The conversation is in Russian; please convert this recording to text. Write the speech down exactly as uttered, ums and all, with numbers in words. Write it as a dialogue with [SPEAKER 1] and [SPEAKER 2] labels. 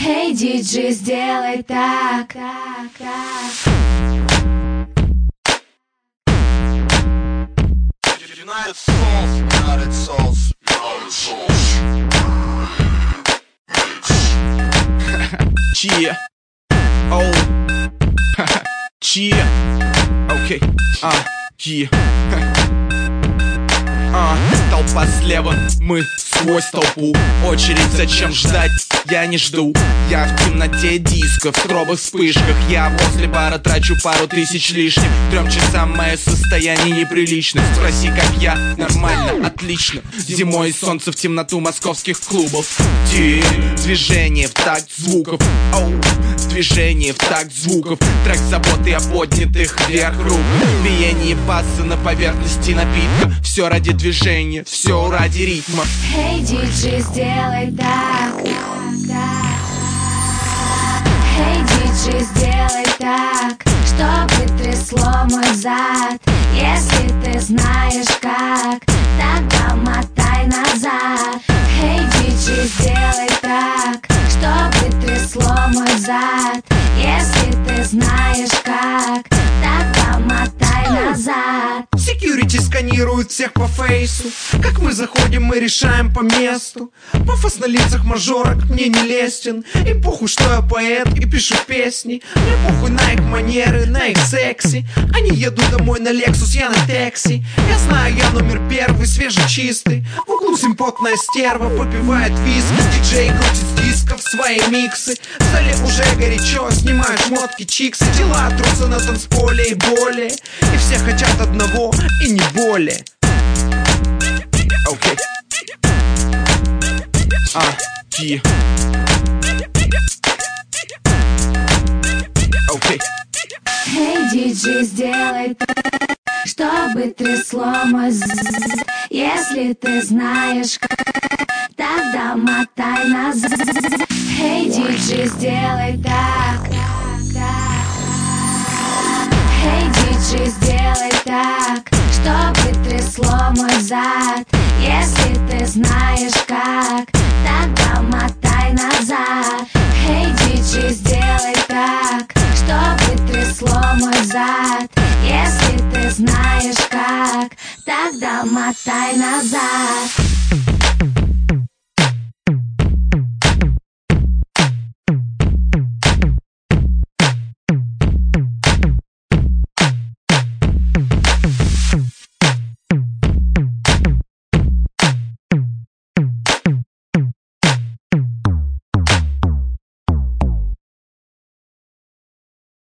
[SPEAKER 1] Эй, диджей, сделай так, так, так.
[SPEAKER 2] United Souls, United Souls, United Souls.
[SPEAKER 3] Chia. Oh. Chia. Okay. Ah. Yeah. А, толпа слева, мы сквозь толпу. Очередь, зачем ждать? Я не жду. Я в темноте диска, в стробых вспышках. Я возле бара трачу пару тысяч лишних. Трем часам мое состояние неприлично. Спроси, как я, нормально, отлично. Зимой солнце в темноту московских клубов. День, движение в такт звуков. Оу, движение в такт звуков. Трек заботы о поднятых вверх рук. Биение баса на поверхности напитка. Все ради движения, все ради ритма.
[SPEAKER 1] Эй, диджей, сделай так, так. Эй, диджей, сделай так, чтобы трясло мой зад. Если ты знаешь как, тогда мотай назад. Эй, диджей, сделай так, чтобы трясло мой зад. Если ты знаешь как, тогда мотай назад.
[SPEAKER 4] Секьюрити сканирует всех по фейсу. Как мы заходим, мы решаем по месту. Пафос на лицах мажорок мне не лестен. И похуй, что я поэт и пишу песни. Мне похуй на их манеры, на их секси. Они едут домой на Lexus, я на такси. Я знаю, я номер первый, свежий, чистый. В углу симпотная стерва попивает виски. Диджей крутит с дисков свои миксы. В столе уже горячо, снимают шмотки чиксы. Дела трутся на танцполе и более. И все хотят одного и не более.
[SPEAKER 3] Окей. А, yeah. Окей.
[SPEAKER 1] Эй, диджей, сделай так, чтобы трясло мой з. Если ты знаешь как, тогда мотай назад. Эй, диджей, сделай так, так. Эй, диджей, сделай так, чтобы трясло мой зад. Если ты знаешь как, тогда мотай назад. Эй, диджей, сделай так, чтобы трясло мой зад. Если ты знаешь как, тогда мотай назад.